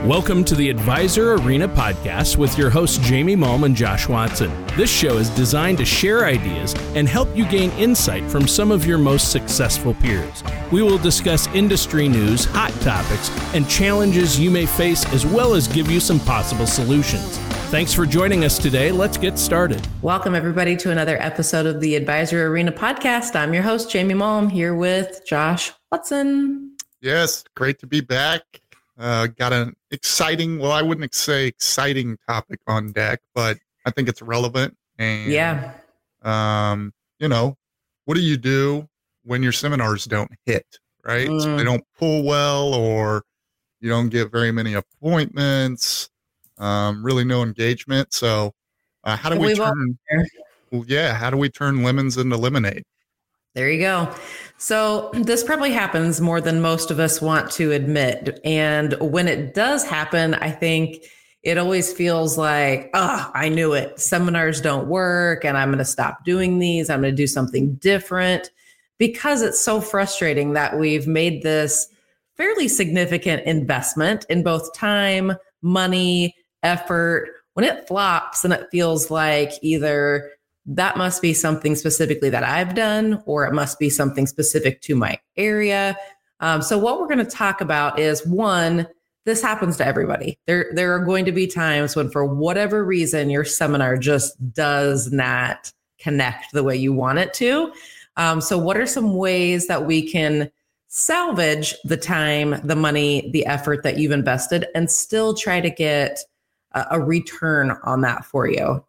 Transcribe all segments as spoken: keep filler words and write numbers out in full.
Welcome to the Advisor Arena podcast with your hosts Jamie Malm and Josh Watson. This show is designed to share ideas and help you gain insight from some of your most successful peers. We will discuss industry news, hot topics, and challenges you may face, as well as give you some possible solutions. Thanks for joining us today. Let's get started. Welcome, everybody, to another episode of the Advisor Arena podcast. I'm your host, Jamie Malm, here with Josh Watson. Yes, great to be back. Uh, got an exciting, well, I wouldn't say exciting topic on deck, but I think it's relevant. And, yeah. Um, you know, what do you do when your seminars don't hit, right? Mm. So they don't pull well, or you don't get very many appointments, um, really no engagement. So uh, how do we We've turn, well, yeah, how do we turn lemons into lemonade? There you go. So this probably happens more than most of us want to admit. And when it does happen, I think it always feels like, oh, I knew it. Seminars don't work and I'm going to stop doing these. I'm going to do something different, because it's so frustrating that we've made this fairly significant investment in both time, money, effort. When it flops, and it feels like either that must be something specifically that I've done, or it must be something specific to my area. Um, so what we're going to talk about is, one, this happens to everybody. There, there are going to be times when, for whatever reason, your seminar just does not connect the way you want it to. Um, so what are some ways that we can salvage the time, the money, the effort that you've invested, and still try to get a, a return on that for you?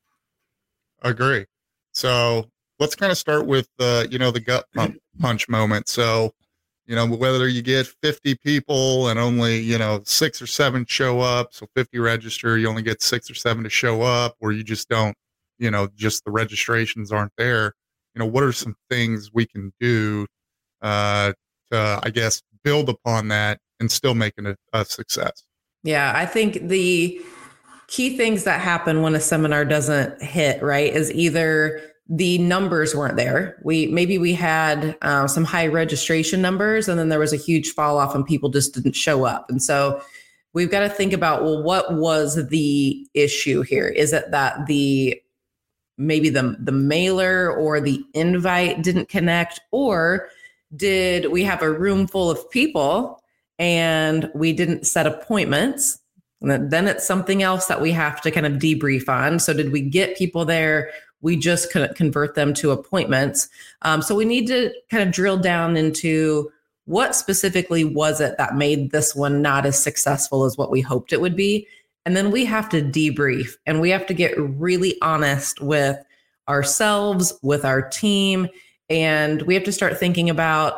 Agree. So let's kind of start with, uh, you know, the gut pump punch moment. So, you know, whether you get fifty people and only, you know, six or seven show up, so fifty register, you only get six or seven to show up, or you just don't, you know, just the registrations aren't there. You know, what are some things we can do uh, to, I guess, build upon that and still making it a success? Yeah, I think the key things that happen when a seminar doesn't hit, right, is either the numbers weren't there. We maybe we had uh, some high registration numbers, and then there was a huge fall off and people just didn't show up. And so we've got to think about, well, what was the issue here? Is it that the maybe the the mailer or the invite didn't connect, or did we have a room full of people and we didn't set appointments? And then it's something else that we have to kind of debrief on. So did we get people there? We just couldn't convert them to appointments. Um, so we need to kind of drill down into what specifically was it that made this one not as successful as what we hoped it would be. And then we have to debrief, and we have to get really honest with ourselves, with our team. And we have to start thinking about,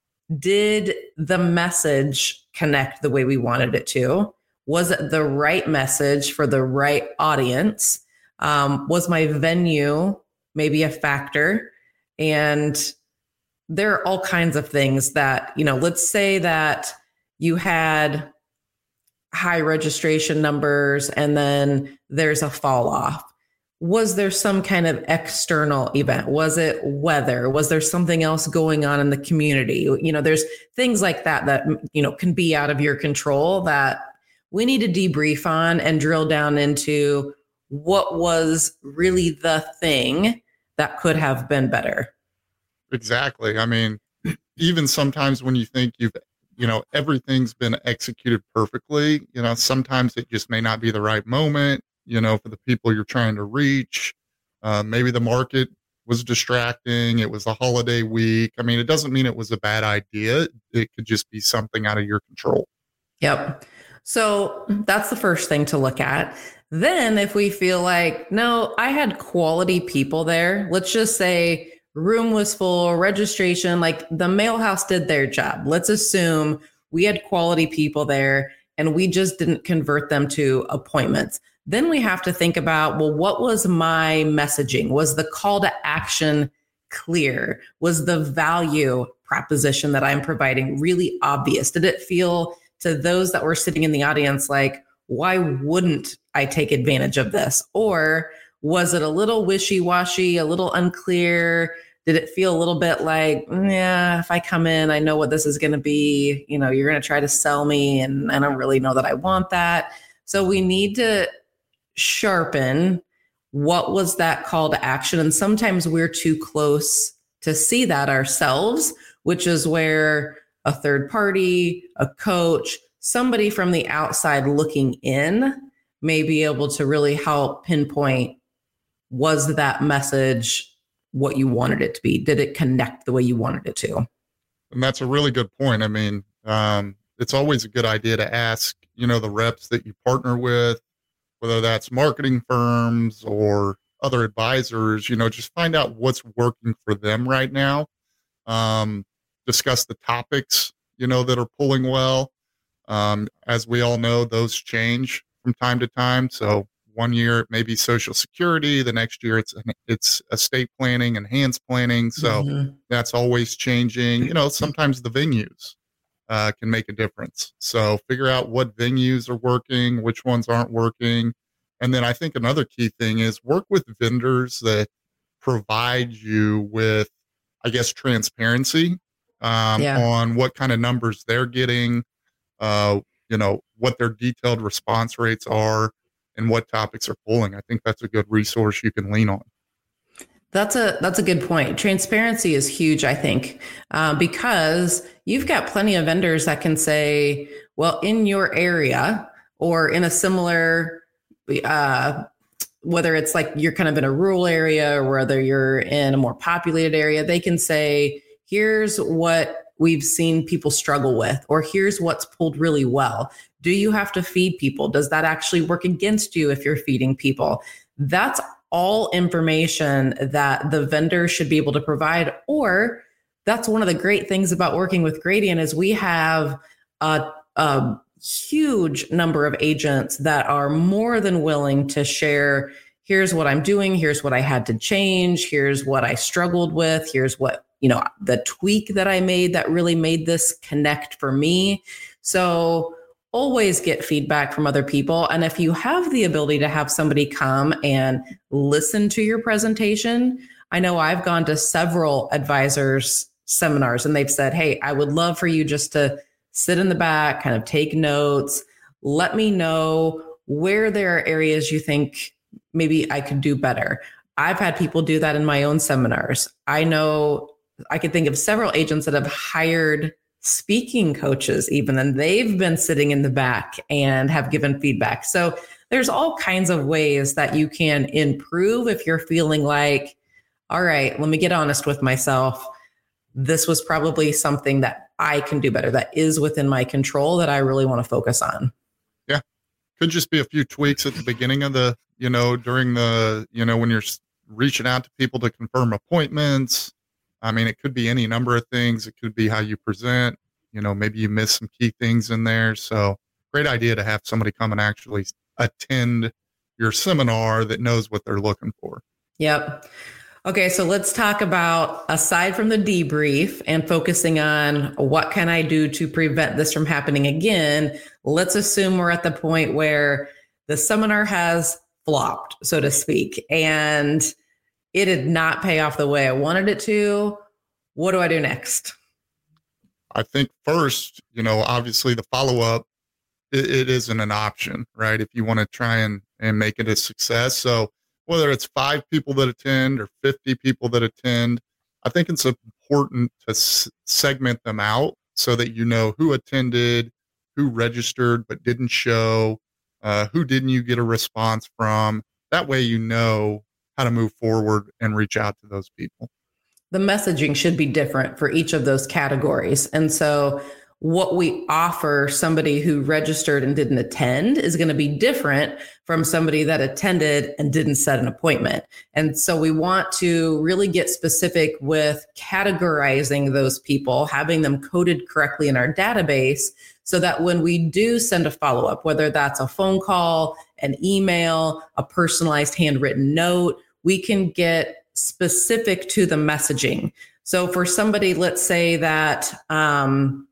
did the message connect the way we wanted it to? Was it the right message for the right audience? Um, was my venue maybe a factor? And there are all kinds of things that, you know, let's say that you had high registration numbers and then there's a fall off. Was there some kind of external event? Was it weather? Was there something else going on in the community? You know, there's things like that that, you know, can be out of your control that we need to debrief on and drill down into what was really the thing that could have been better. Exactly. I mean, even sometimes when you think you've, you know, everything's been executed perfectly, you know, sometimes it just may not be the right moment, you know, for the people you're trying to reach. Uh, maybe the market was distracting. It was the holiday week. I mean, it doesn't mean it was a bad idea. It could just be something out of your control. Yep. So that's the first thing to look at. Then if we feel like, no, I had quality people there, let's just say room was full, registration, like the mail house did their job. Let's assume we had quality people there and we just didn't convert them to appointments. Then we have to think about, well, what was my messaging? Was the call to action clear? Was the value proposition that I'm providing really obvious? Did it feel to those that were sitting in the audience like, why wouldn't I take advantage of this? Or was it a little wishy-washy, a little unclear? Did it feel a little bit like, yeah, if I come in, I know what this is going to be. You know, you're going to try to sell me and I don't really know that I want that. So we need to sharpen what was that call to action. And sometimes we're too close to see that ourselves, which is where a third party, a coach, somebody from the outside looking in may be able to really help pinpoint, was that message what you wanted it to be? Did it connect the way you wanted it to? And that's a really good point. I mean, um, it's always a good idea to ask, you know, the reps that you partner with, whether that's marketing firms or other advisors, you know, just find out what's working for them right now. Um, discuss the topics, you know, that are pulling well. Um, as we all know, those change from time to time. So one year it may be Social Security, the next year it's it's estate planning, enhanced planning. So mm-hmm. that's always changing. You know, sometimes the venues uh, can make a difference. So figure out what venues are working, which ones aren't working. And then I think another key thing is work with vendors that provide you with, I guess, transparency um, yeah. on what kind of numbers they're getting, uh, you know, what their detailed response rates are and what topics are pulling. I think that's a good resource you can lean on. That's a that's a good point. Transparency is huge, I think, uh, because you've got plenty of vendors that can say, well, in your area or in a similar, uh, whether it's like you're kind of in a rural area or whether you're in a more populated area, they can say, here's what we've seen people struggle with, or here's what's pulled really well. Do you have to feed people? Does that actually work against you if you're feeding people? That's all information that the vendor should be able to provide. Or that's one of the great things about working with Gradient is we have a, a huge number of agents that are more than willing to share, here's what I'm doing, here's what I had to change, here's what I struggled with, here's what, you know, the tweak that I made that really made this connect for me. So always get feedback from other people. And if you have the ability to have somebody come and listen to your presentation, I know I've gone to several advisors seminars and they've said, hey, I would love for you just to sit in the back, kind of take notes. Let me know where there are areas you think maybe I could do better. I've had people do that in my own seminars. I know I could think of several agents that have hired speaking coaches even, and they've been sitting in the back and have given feedback. So there's all kinds of ways that you can improve if you're feeling like, all right, let me get honest with myself. This was probably something that I can do better, that is within my control, that I really want to focus on. Yeah. Could just be a few tweaks at the beginning of the, you know, during the, you know, when you're reaching out to people to confirm appointments. I mean, it could be any number of things. It could be how you present, you know, maybe you miss some key things in there. So great idea to have somebody come and actually attend your seminar that knows what they're looking for. Yep. Okay. So let's talk about, aside from the debrief and focusing on what can I do to prevent this from happening again, let's assume we're at the point where the seminar has flopped, so to speak, and it did not pay off the way I wanted it to. What do I do next? I think first, you know, obviously the follow-up, it, it isn't an option, right? If you want to try and, and make it a success. So whether it's five people that attend or fifty people that attend, I think it's important to s- segment them out so that you know who attended, who registered but didn't show, uh, who didn't you get a response from. That way you know how to move forward and reach out to those people. The messaging should be different for each of those categories. And so what we offer somebody who registered and didn't attend is going to be different from somebody that attended and didn't set an appointment. And so we want to really get specific with categorizing those people, having them coded correctly in our database, so that when we do send a follow-up, whether that's a phone call, an email, a personalized handwritten note, we can get specific to the messaging. So for somebody, let's say that um,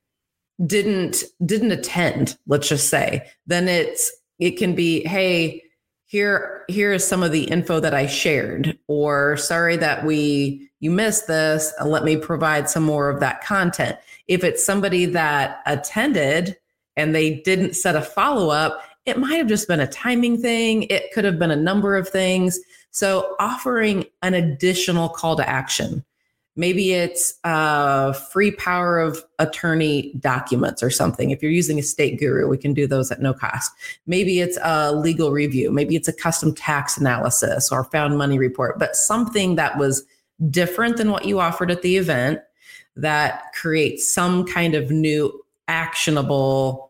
didn't didn't attend, let's just say, then it's it can be, hey, here here is some of the info that I shared, or sorry that we you missed this. Uh, let me provide some more of that content. If it's somebody that attended and they didn't set a follow-up, it might have just been a timing thing. It could have been a number of things. So offering an additional call to action. Maybe it's uh, free power of attorney documents or something. If you're using Estate Guru, we can do those at no cost. Maybe it's a legal review. Maybe it's a custom tax analysis or found money report, but something that was different than what you offered at the event that creates some kind of new actionable,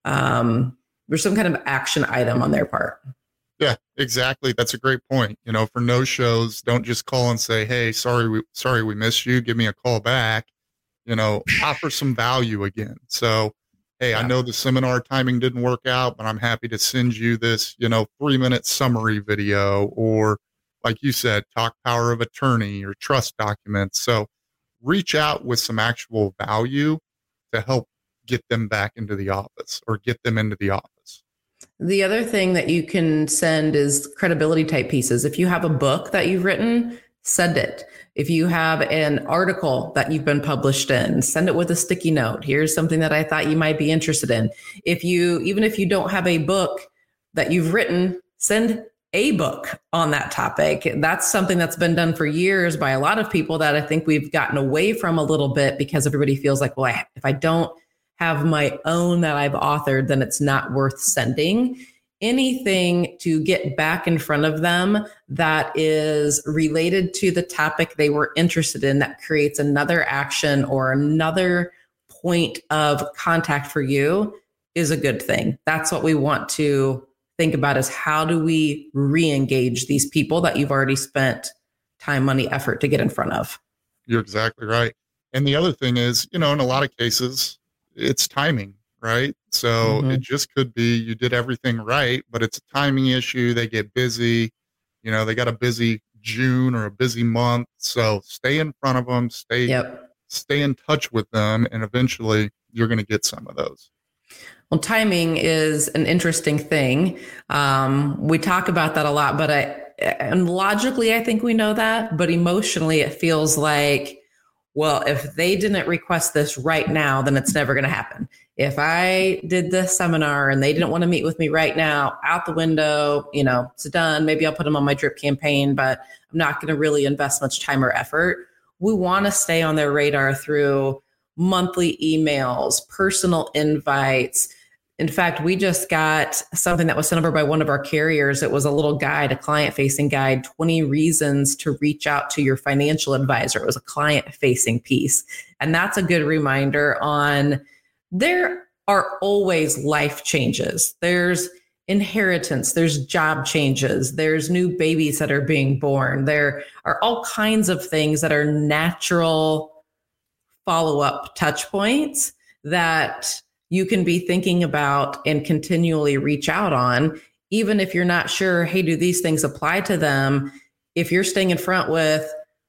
um, or some kind of action item on their part. Yeah, exactly. That's a great point. You know, for no shows, don't just call and say, hey, sorry, we, sorry, we missed you. Give me a call back. You know, offer some value again. So, hey, yeah. I know the seminar timing didn't work out, but I'm happy to send you this, you know, three minute summary video, or like you said, talk power of attorney or trust documents. So reach out with some actual value to help get them back into the office or get them into the office. The other thing that you can send is credibility type pieces. If you have a book that you've written, send it. If you have an article that you've been published in, send it with a sticky note. Here's something that I thought you might be interested in. If you, even if you don't have a book that you've written, send a book on that topic. That's something that's been done for years by a lot of people that I think we've gotten away from a little bit, because everybody feels like, well, I, if I don't have my own that I've authored, then it's not worth sending. Anything to get back in front of them that is related to the topic they were interested in, that creates another action or another point of contact for you, is a good thing. That's what we want to think about, is how do we re-engage these people that you've already spent time, money, effort to get in front of. You're exactly right. And the other thing is, you know, in a lot of cases, it's timing, right? So mm-hmm. it just could be you did everything right, but it's a timing issue. They get busy, you know, they got a busy June or a busy month. So stay in front of them, stay, yep. stay in touch with them, and eventually you're going to get some of those. Well, timing is an interesting thing. Um, we talk about that a lot, but I, and logically, I think we know that, but emotionally it feels like, well, if they didn't request this right now, then it's never going to happen. If I did this seminar and they didn't want to meet with me right now, out the window, you know, it's done. Maybe I'll put them on my drip campaign, but I'm not going to really invest much time or effort. We want to stay on their radar through monthly emails, personal invites. In fact, we just got something that was sent over by one of our carriers. It was a little guide, a client-facing guide, twenty reasons to reach out to your financial advisor. It was a client-facing piece. And that's a good reminder on, there are always life changes. There's inheritance, there's job changes, there's new babies that are being born. There are all kinds of things that are natural follow-up touch points that you can be thinking about and continually reach out on, even if you're not sure, hey, do these things apply to them? If you're staying in front with,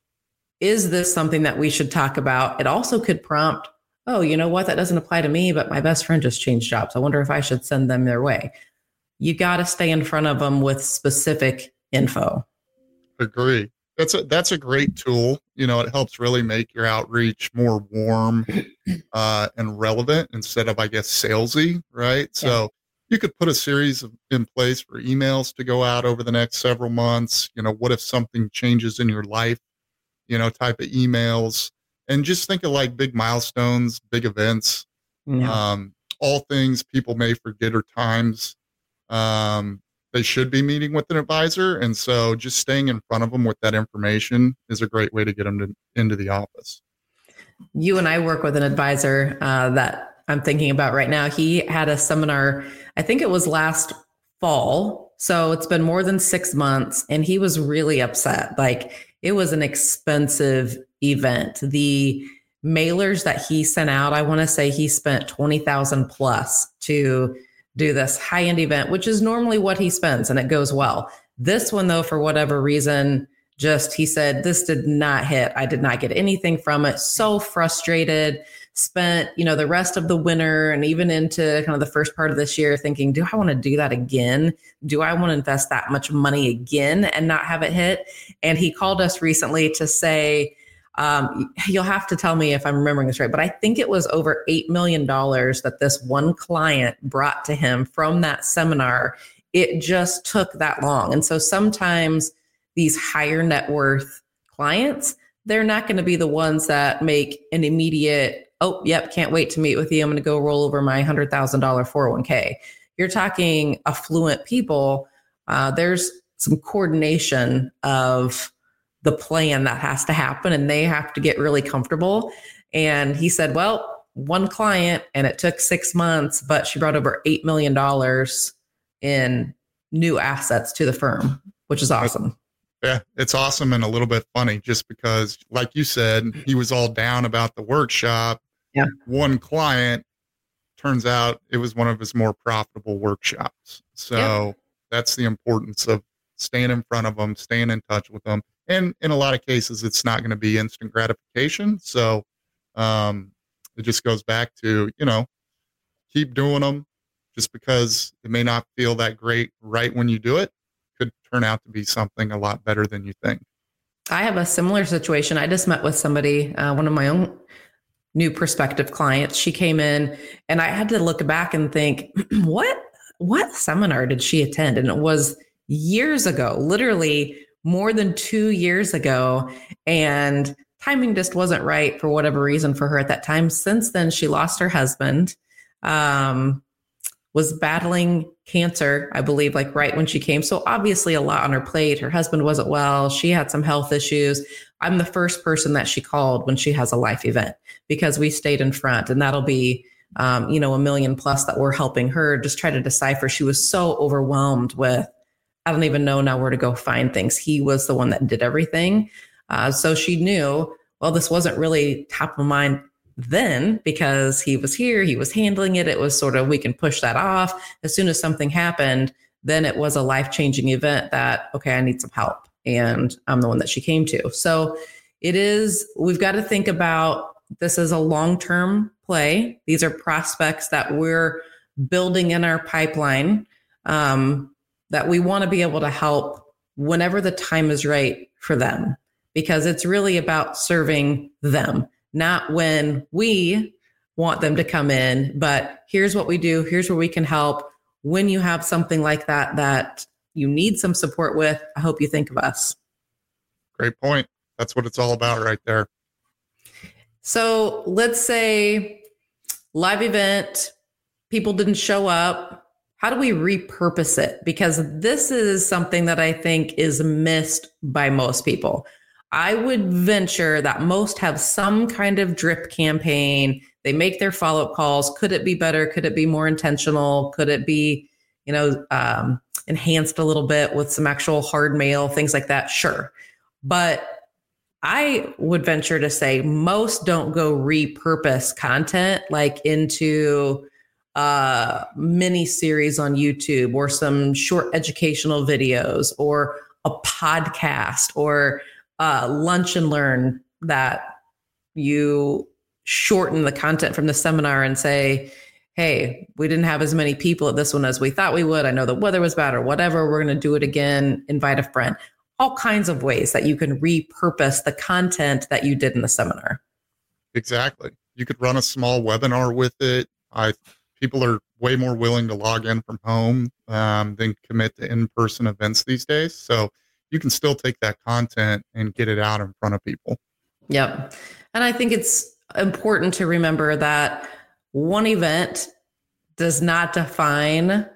is this something that we should talk about? It also could prompt, oh, you know what? That doesn't apply to me, but my best friend just changed jobs. I wonder if I should send them their way. You got to stay in front of them with specific info. Agree. That's a, that's a great tool. You know, it helps really make your outreach more warm uh, and relevant instead of, I guess, salesy, right? Yeah. So you could put a series of, in place for emails to go out over the next several months. You know, what if something changes in your life, you know, type of emails, and just think of like big milestones, big events, yeah. um, all things people may forget, or times um, they should be meeting with an advisor. And so just staying in front of them with that information is a great way to get them to, into the office. You and I work with an advisor uh, that I'm thinking about right now. He had a seminar, I think it was last fall. So it's been more than six months and he was really upset. Like, it was an expensive event. The mailers that he sent out, I want to say he spent twenty thousand plus to do this high-end event, which is normally what he spends, and it goes well. This one, though, for whatever reason, just, he said, this did not hit. I did not get anything from it. So frustrated. Spent, you know, the rest of the winter and even into kind of the first part of this year thinking, do I want to do that again? Do I want to invest that much money again and not have it hit? And he called us recently to say, Um, you'll have to tell me if I'm remembering this right, but I think it was over eight million dollars that this one client brought to him from that seminar. It just took that long. And so sometimes these higher net worth clients, they're not going to be the ones that make an immediate, oh, yep, can't wait to meet with you. I'm going to go roll over my one hundred thousand dollars four oh one k. You're talking affluent people. Uh, there's some coordination of the plan that has to happen, and they have to get really comfortable. And he said, well, one client, and it took six months, but she brought over eight million dollars in new assets to the firm, which is awesome. Yeah, it's awesome and a little bit funny just because, like you said, he was all down about the workshop. Yeah. One client, turns out it was one of his more profitable workshops. So yeah. That's the importance of staying in front of them, staying in touch with them. And in a lot of cases, it's not going to be instant gratification. So um, it just goes back to, you know, keep doing them just because it may not feel that great right when you do it. Could turn out to be something a lot better than you think. I have a similar situation. I just met with somebody, uh, one of my own new prospective clients. She came in and I had to look back and think, what, what seminar did she attend? And it was years ago, literally more than two years ago. And timing just wasn't right for whatever reason for her at that time. Since then, she lost her husband, um, was battling cancer, I believe, like right when she came. So obviously a lot on her plate. Her husband wasn't well. She had some health issues. I'm the first person that she called when she has a life event because we stayed in front, and that'll be, um, you know, a million plus that we're helping her just try to decipher. She was so overwhelmed with, I don't even know now where to go find things. He was the one that did everything. Uh, so she knew, well, this wasn't really top of mind then because he was here, he was handling it. It was sort of, we can push that off. As soon as something happened, then it was a life-changing event that, okay, I need some help. And I'm the one that she came to. So it is, we've got to think about this as a long-term play. These are prospects that we're building in our pipeline. Um, that we want to be able to help whenever the time is right for them, because it's really about serving them, not when we want them to come in, but here's what we do. Here's where we can help. When you have something like that, that you need some support with, I hope you think of us. Great point. That's what it's all about right there. So let's say live event, people didn't show up. How do we repurpose it? Because this is something that I think is missed by most people. I would venture that most have some kind of drip campaign. They make their follow-up calls. Could it be better? Could it be more intentional? Could it be, you know, um, enhanced a little bit with some actual hard mail, things like that? Sure. But I would venture to say most don't go repurpose content like into uh, mini series on YouTube or some short educational videos or a podcast or uh, lunch and learn that you shorten the content from the seminar and say, hey, we didn't have as many people at this one as we thought we would. I know the weather was bad or whatever. We're going to do it again. Invite a friend. All kinds of ways that you can repurpose the content that you did in the seminar. Exactly. You could run a small webinar with it. I People are way more willing to log in from home um, than commit to in-person events these days. So you can still take that content and get it out in front of people. Yep. And I think it's important to remember that one event does not define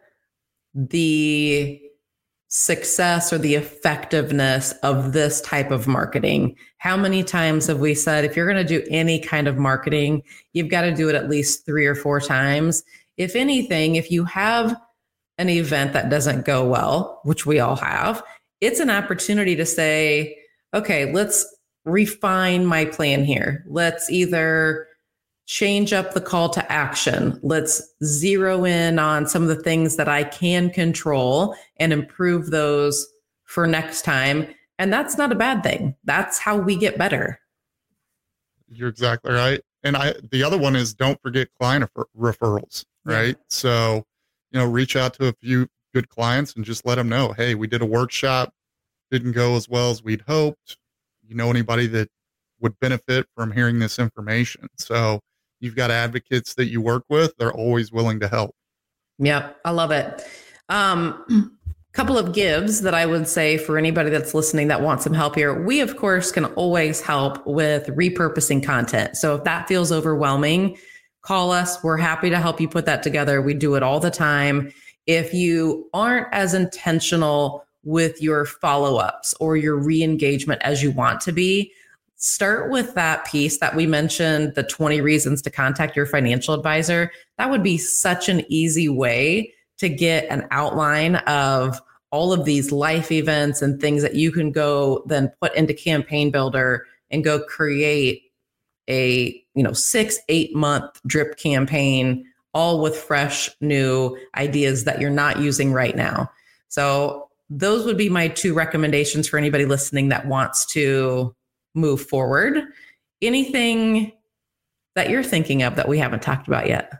the success or the effectiveness of this type of marketing. How many times have we said, if you're going to do any kind of marketing, you've got to do it at least three or four times. If anything, if you have an event that doesn't go well, which we all have, it's an opportunity to say, okay, let's refine my plan here. Let's either change up the call to action. Let's zero in on some of the things that I can control and improve those for next time. And that's not a bad thing. That's how we get better. You're exactly right. And I, the other one is don't forget client referrals, right? Yeah. So, you know, reach out to a few good clients and just let them know, hey, we did a workshop, didn't go as well as we'd hoped. You know anybody that would benefit from hearing this information. So you've got advocates that you work with, they're always willing to help. Yep, I love it. Um, couple of gives that I would say for anybody that's listening that wants some help here. We, of course, can always help with repurposing content. So if that feels overwhelming, call us. We're happy to help you put that together. We do it all the time. If you aren't as intentional with your follow-ups or your re-engagement as you want to be, start with that piece that we mentioned, the twenty reasons to contact your financial advisor. That would be such an easy way to get an outline of all of these life events and things that you can go then put into Campaign Builder and go create a, you know, six, eight month drip campaign, all with fresh new ideas that you're not using right now. So those would be my two recommendations for anybody listening that wants to move forward. Anything that you're thinking of that we haven't talked about yet?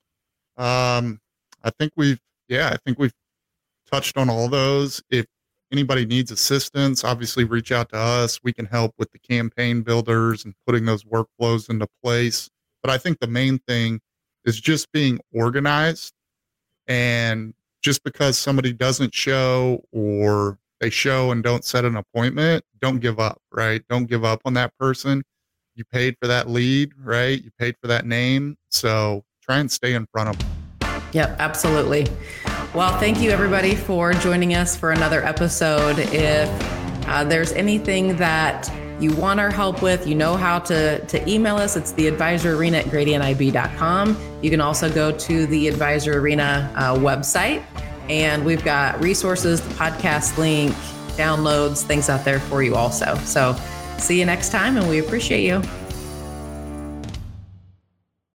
Um, I think we've, yeah, I think we've touched on all those. If anybody needs assistance, obviously reach out to us. We can help with the campaign builders and putting those workflows into place. But I think the main thing is just being organized. And just because somebody doesn't show or they show and don't set an appointment, don't give up, right? Don't give up on that person. You paid for that lead, right? You paid for that name. So try and stay in front of them. Yep, absolutely. Well, thank you everybody for joining us for another episode. If uh, there's anything that you want our help with, you know how to, to email us. It's the Advisor Arena at grady n i b dot com. You can also go to the Advisor Arena uh, website, and we've got resources, the podcast link, downloads, things out there for you also. So see you next time, and we appreciate you.